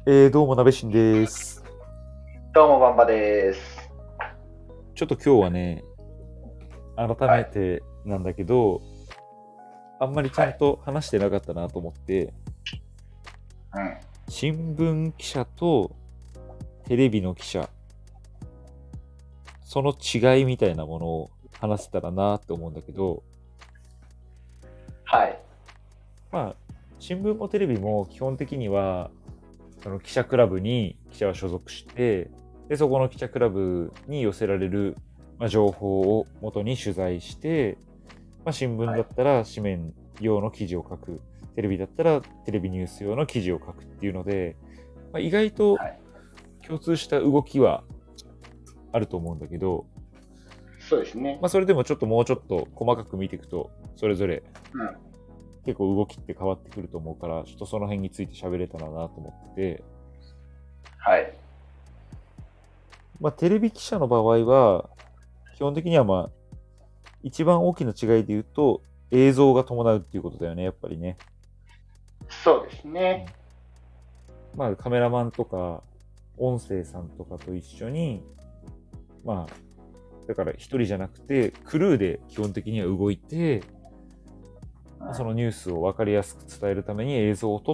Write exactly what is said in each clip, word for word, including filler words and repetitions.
えー、どうも、なべしんです。 どうも、バンバです。 ちょっと今日はね、改はい。 めてなんだけど、あんまりちゃんはい。 と話してなかったなと思って、 うん。 新聞記者とテレビの記者、その違いみたいなものを話せたらなって思うんだけど、 はい。 まあ、新聞もテレビも基本的には、その記者クラブに記者は所属して、で、そこの記者クラブに寄せられる、まあ、情報を元に取材して、まあ、新聞はい。 だったら紙面用の記事を書く、テレビだったらテレビニュース用の記事を書くっていうので、まあ、意外とはい。 共通した動きはあると思うんだけど、 そうですね。 まあ、それでもちょっともうちょっと細かく見ていくと、それぞれうん。 結構動きって変わってくると思うから、ちょっとその辺について喋れたらなと思ってて、 はい。 まあ、テレビ記者の場合は、基本的にはまあ、一番大きな違いで言うと、映像が伴うっていうことだよね、やっぱりね。 そうですね。 まあ、カメラマンとか、音声さんとかと一緒に、まあ、だから一人じゃなくて、クルーで基本的には動いて、 うん。 そのニュースを分かりやすく伝えるために映像を撮って、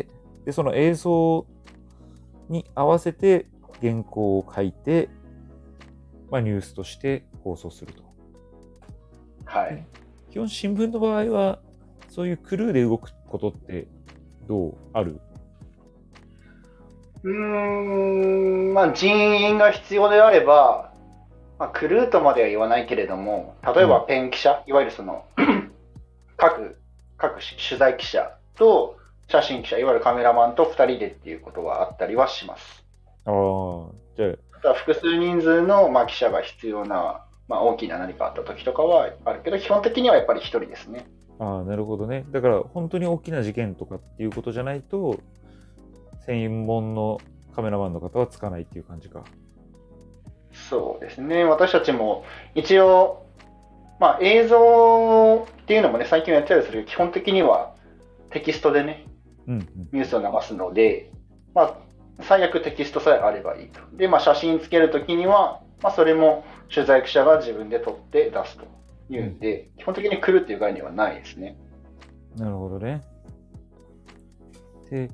で、その映像に合わせて原稿を書いて、まあ、ニュースとして放送すると。ではい。 基本新聞の場合は、そういうクルーで動くことってどうある？ うーん。まあ、人員が必要であれば、まあ、クルーとまでは言わないけれども、例えばうん。 ペン記者、いわゆるその、各、各取材記者と写真記者、いわゆるカメラマンとふたりでっていうことはあったりはします。 ああ、じゃあとは複数人数の、まあ、記者が必要な、まあ、大きな何かあった時とかはあるけど、基本的にはやっぱり一人ですね。 あ、ああ、なるほどね。だから本当に大きな事件とかっていうことじゃないと、専門のカメラマンの方はつかないっていう感じか。 そうですね。私たちも一応、まあ、映像っていうのもね、最近はやってたりするけど、基本的にはテキストでね、 うんうん。 ニュースを流すので、まあ、最悪テキストさえあればいいと。で、まあ、写真つけるときには、まあ、それも取材記者が自分で撮って出すというん。 うんで、基本的に来るっていう概念はないですね。 なるほどね。で、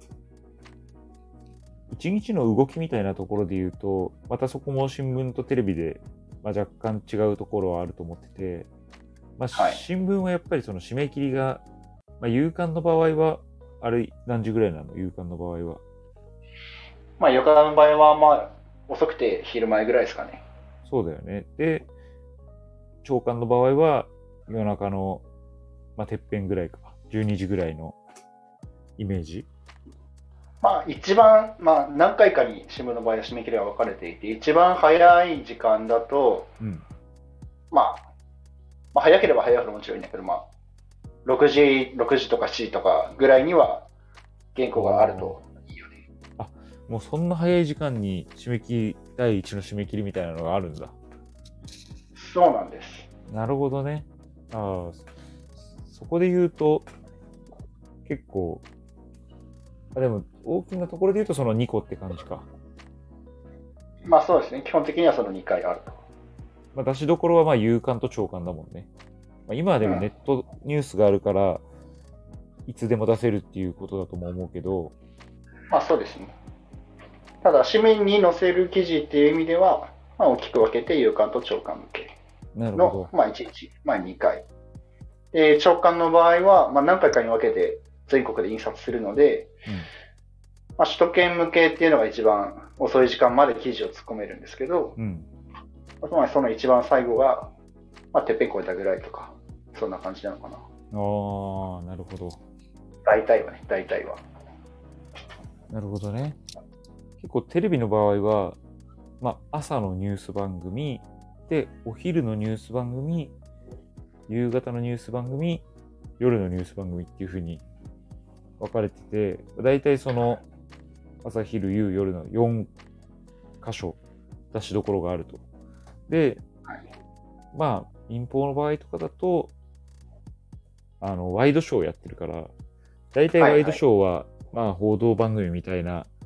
一日の動きみたいなところで言うと、またそこも新聞とテレビで、まあ、若干違うところはあると思ってて、まあ、 はい。 新聞はやっぱりその締め切りが、まあ、夕刊の場合は、あれ何時ぐらいなの？夕刊の場合は。 まあ、横浜の場合は、まあ、遅くて昼前ぐらいですかね。 そうだよね。で、朝刊の場合は夜中の、まあ、てっぺんぐらいか。じゅうにじぐらいのイメージ。 まあ、一番、まあ、何回かに新聞の場合は締め切りが分かれていて、一番早い時間だと、 うん。 まあ、まあ、早ければ早いほどもちろんいいんだけど、まあ、ろくじ、ろくじとかしちじとかぐらいには原稿があるといいよね。 あ、もうそんな早い時間に締め切り、第一の締め切りみたいなのがあるんだ。 そうなんです。 なるほどね。ああ、そこで言うと、結構、あ、でも、大きなところで言うとそのにこって感じか。 まあそうですね。基本的にはそのにかいあると。 まあ、出しどころはまあ、夕刊と朝刊だもんね。まあ、今はでうん。 もネットニュースがあるから、いつでも出せるっていうことだとも思うけど、 まあそうですね。ただ、紙面に載せる記事っていう意味では、まあ、大きく分けて、夕刊と朝刊向けの、 なるほど。 まあ、いちにち、まあ、にかい。で、朝刊の場合は、まあ、何回かに分けて全国で印刷するので、 うん。 まあ、首都圏向けっていうのが一番遅い時間まで記事を突っ込めるんですけど、 うん。 つまりその一番最後が、まあ、てっぺん越えたぐらいとか、そんな感じなのかな。 ああ、なるほど。 大体はね、大体は。 なるほどね。結構テレビの場合は、まあ、朝のニュース番組、で、お昼のニュース番組、夕方のニュース番組、夜のニュース番組っていう風に分かれてて、だいたいその朝昼夕夜のよん箇所出しどころがあると。で、 はい。 まあ、民放の場合とかだと、あの、ワイドショーをやってるから、だいたいワイドはいはい。 ショーは、まあ、報道番組みたいな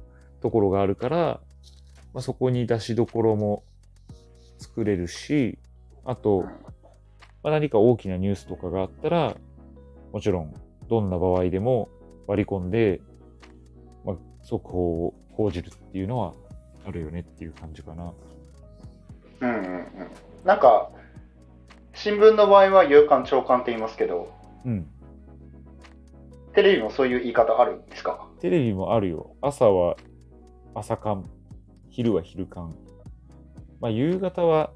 ところがあるから、まあ、そこに出しどころも作れるし、あと、まあ、何か大きなニュースとかがあったら、もちろんどんな場合でも割り込んで、まあ、速報を報じるっていうのはあるよねっていう感じかな。 うんうんうん。なんか新聞の場合は夕刊朝刊って言いますけど、 うん。 テレビもそういう言い方あるんですか？ テレビもあるよ。朝は朝刊、昼は昼刊。まあ夕方は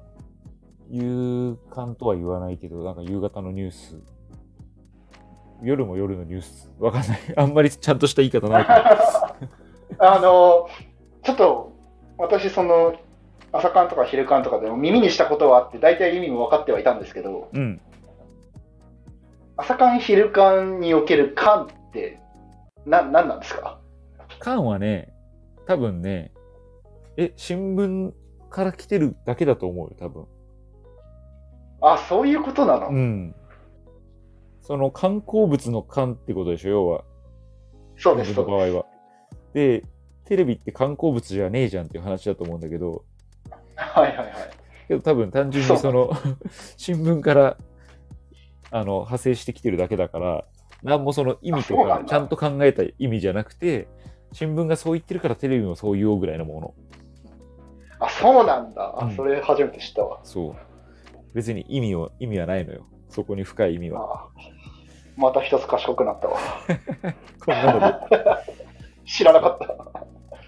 夕刊とは言わないけど、なんか夕方のニュース。夜も夜のニュース。わかんない。あんまりちゃんとした言い方ないけど。 あのちょっと私その朝刊とか昼刊とかでも耳にしたことはあって、大体意味も分かってはいたんですけど、 うん。 朝刊昼刊における刊ってな何なんですか？ 刊はね、多分ね、え、新聞から来てるだけだと思うよ、多分。 あ、そういうことなの？ うん。その観光物の刊ってことでしょ、要は。 そうです、 新聞そうです。 の場合は。で、テレビって観光物じゃねえじゃんっていう話だと思うんだけど、 はいはいはい。 けど多分単純にその新聞からあの派生してきてるだけだから、なんもその意味とかちゃんと考えた意味じゃなくて、新聞がそう言ってるからテレビもそう言おうぐらいのもの。 あ、そうなんだ。あ、 うんそれ初めて知ったわ。 そう。別に意味を意味はないのよ。そこに深い意味は。 あ、また一つ賢くなったわ。 こんなので。 知らなかった。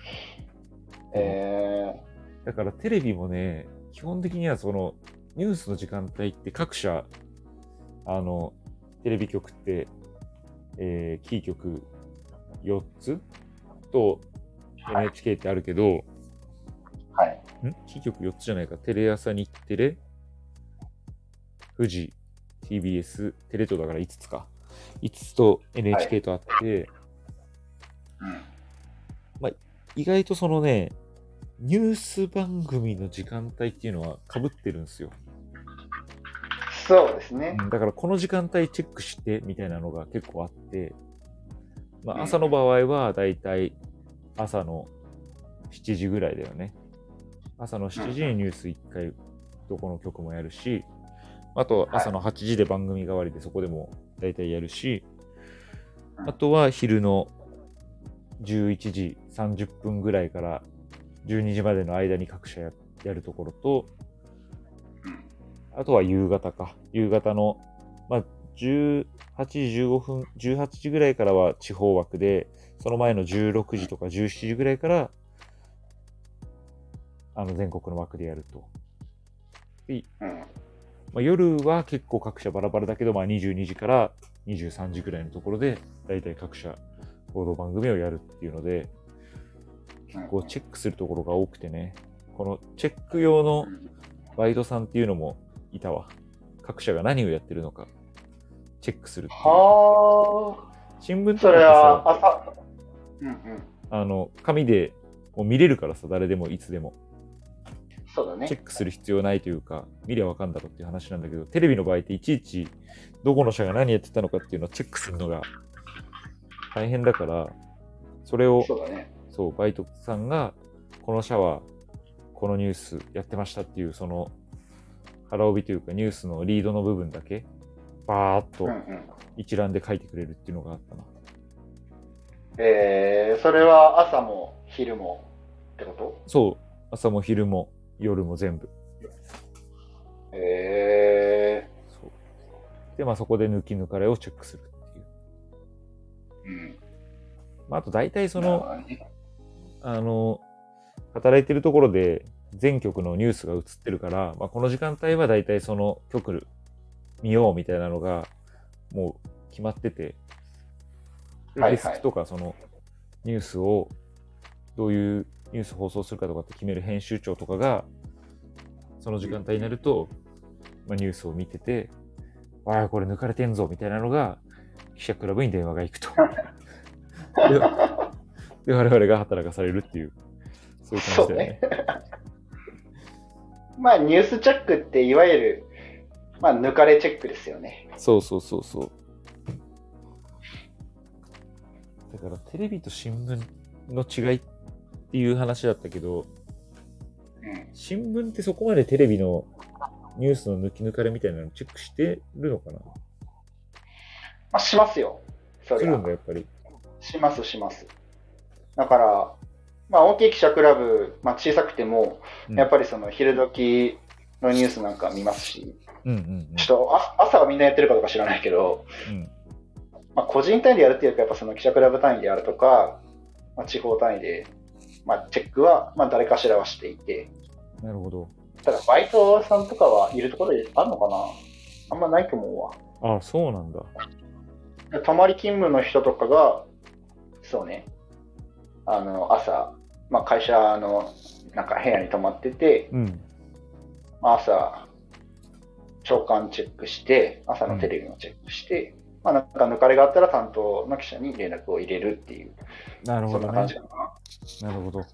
えだからテレビもね、基本的にはそのニュースの時間帯って各社、あの、テレビ局って、えー、キー局よっつと エヌエイチケー ってあるけど、 ー、はい。 んキー局よっつじゃないか。テレ朝、日テレ、富士、ティービーエス、テレ東だからいつつか。いつつと エヌエイチケー とあって、はい、うん、まあ、意外とそのね、ニュース番組の時間帯っていうのは被ってるんですよ。 そうですね。 うん、だからこの時間帯チェックしてみたいなのが結構あって、まあ、朝の場合はだいたい朝のしちじぐらいだよね。朝のしちじにニュースいっかいどこの局もやるし、あと朝のはちじで番組代わりでそこでもだいたいやるし、あとは昼のじゅういちじさんじゅっぷんぐらいからじゅうにじまでの間に各社 や, やるところと、あとは夕方か。夕方の、まあ、じゅうはちじじゅうごふん、じゅうはちじぐらいからは地方枠で、その前のじゅうろくじとかじゅうしちじぐらいから、あの全国の枠でやると。で、まあ、夜は結構各社バラバラだけど、まあ、にじゅうにじからにじゅうさんじぐらいのところで、だいたい各社報道番組をやるっていうので、結構チェックするところが多くてね、このチェック用のバイトさんっていうのもいたわ。各社が何をやってるのかチェックするっていう。 はあ。 新聞とかってさ、 それは朝、うんうん、 あの紙でもう見れるからさ、誰でもいつでも。 そうだね。 チェックする必要ないというか、見りゃわかんだろうっていう話なんだけど、テレビの場合っていちいちどこの社が何やってたのかっていうのをチェックするのが大変だから、それを、 そうだね。 そう、バイトさんが、この社はこのニュースやってましたっていう、その腹帯というかニュースのリードの部分だけ、バーっと一覧で書いてくれるっていうのがあったな。 うんうん、えー、それは朝も昼もってこと？ そう、朝も昼も夜も全部。 えー、 そうで、まあそこで抜き抜かれをチェックするっていう。 うん。 まあ、あと大体その、あの、働いてるところで全局のニュースが映ってるから、まあ、この時間帯は大体その局見ようみたいなのがもう決まってて、デスクとかそのニュースをどういうニュース放送するかとかって決める編集長とかがその時間帯になると、まあ、ニュースを見てて、ああこれ抜かれてんぞみたいなのが記者クラブに電話が行くとで, で我々が働かされるっていうそういう感じだよね。 まあニュースチェックっていわゆるまあ抜かれチェックですよね。 そうそうそうそう。だからテレビと新聞の違いっっていう話だったけど、 うん。 新聞ってそこまでテレビのニュースの抜き抜かれみたいなのチェックしてるのかな？ まあ、しますよ。そりゃするんだ、やっぱり。 しますします。だから、まあ、大きい記者クラブ、まあ、小さくても、 うんやっぱりその昼時のニュースなんか見ますし、 うんうんちょっとあ朝はみんなやってるかどうか知らないけど、 うん。うんまあ、個人単位でやるっていうか、やっぱその記者クラブ単位でやるとか、まあ、地方単位で、まあ、チェックは、まあ、誰かしらはしていて、 なるほど。 ただ、バイトさんとかはいるところであるのかな？あんまないと思うわ。 あ、そうなんだ。 泊まり勤務の人とかが、そうね、あの、朝、まあ、会社の、なんか部屋に泊まってて、 うん。 まあ朝、朝刊チェックして、朝のテレビもチェックして、まあ、なんか抜かれがあったら担当の記者に連絡を入れるっていう、 なるほどねそんな感じ。かな。 なるほど。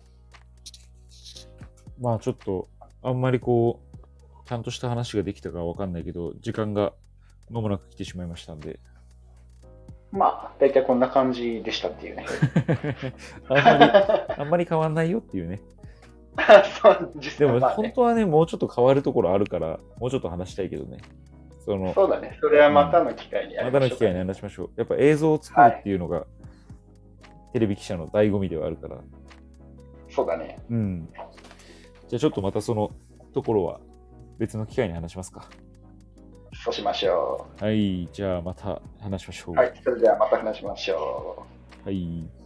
まあちょっと、あんまりこう、ちゃんとした話ができたかわかんないけど、時間が間もなく来てしまいましたんで。 まあ、大体こんな感じでしたっていうね。 あんまり、あんまり変わんないよっていうね。 そう実でも際まあね、 本当はね、もうちょっと変わるところあるから、もうちょっと話したいけどね。その、 そうだね。それはまたの機会にやまりましょうか。 たの機会に話しましょう。やっぱ映像を作るっていうのが、テレビ記者の醍醐味ではあるから。 そうだね。 うん。じゃあちょっとまたそのところは別の機会に話しますか。 そうしましょはい。じゃあまた話しましょう。 う。はい。それではまた話しましょう。 はい。